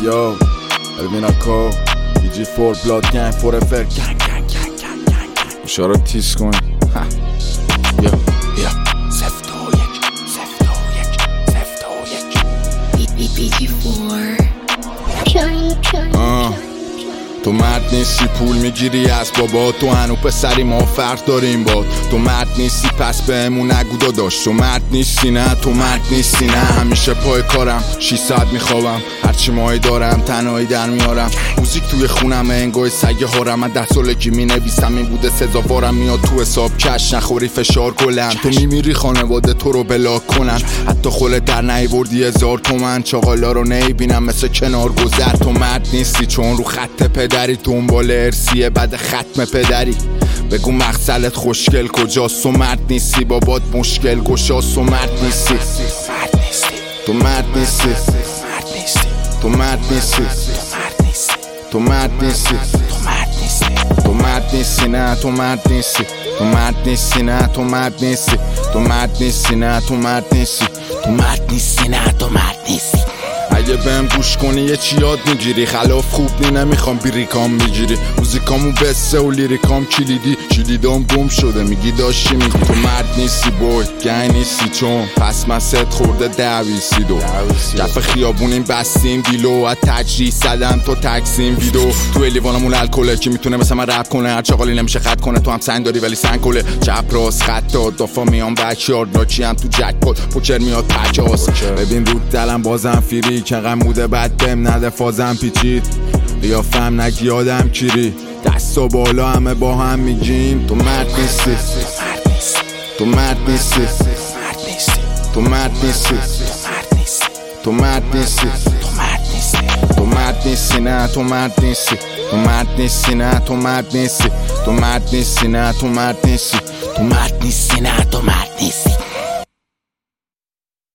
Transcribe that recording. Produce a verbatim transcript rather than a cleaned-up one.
Yo, الویناکو دی جی فور بلاد گنگ فور افر گنگ گنگ گنگ گنگ گنگ اشاره تیز کن. یا یا سفت و یک سفت و یک سفت و یک دی جی فور چاین چاین. تو مرد نیستی پول میگیری از بابا، تو هنو پسری ما فرق داریم باد. تو مرد نیستی پس بهمون نگو داداش. تو مرد نیستی نه، تو مرد نیستی نه. همیشه پای کارم شش ساعت میخوابم، هرچی ماهی دارم تنهایی در میارم. موزیک توی خونم انگای سگ هارم. من ده سالگی مینویسم این بوده سزاوارم. میاد تو حساب کش نخوری فشار گلم. تو میمیری خانواده تو رو بلاک کنن، حتی خلت در نیوردی هزار تومن. چاقالا رو نمیبینم مثل کنار گذر. تو مرد نیستی چون رو خط پدری دنبال ارسیه بعد ختم پدری. بگو مغزلت خوشگل کجاست؟ تو مرد نیستی بابات مشکل گشاست. تو مرد نیستی تو مرد نیستی تو مرد نیستی تو مرد نیستی تو مرد نیستی نه تو مرد نیستی تو مرد نیستی نه تو مرد نیستی تو مرد نیستی نه تو مرد نیستی تو مرد نیستی نه تو مرد نیستی. اگه بهم گوش کنی یه چی یاد میگیری، خلاف خوب نی نمیخوام بیریکام میگیری. موزیکامو بسه و لیریکام کلیدی، کلیدام گم شده میگی داشتی میگی. تو مرد نیستی بوی گنگ نیستی چون پس من ست خورده دویسی دو کف خیابونیم بستیم دیلو و تجریح زدم تو تکسیم ویدو. تو الیوانمون الکله کی میتونه مثل من رپ کنه، هر چاقالی نمیشه خط کنه. تو هم سنگ داری ولی سنگ کله چپ راست خط داد دافا میام بکیارد لاچی هم تو جک پات پوکر میاد پچاس. ببین رو دلم بازم فیری چقدر موده بد بهم نده فازم پیچید. قیافم نگی آدم کیری دستا بالا همه با هم میگیم. تو مرد نیستی تو مرد نیستی تو مرد نیستی تو مرد نیستی تو مرد نیستی نه تو مرد نیستی تو مرد نیستی نه تو مرد نیستی تو مرد نیستی نه تو مرد نیستی تو مرد نیستی نه تو مرد نیستی.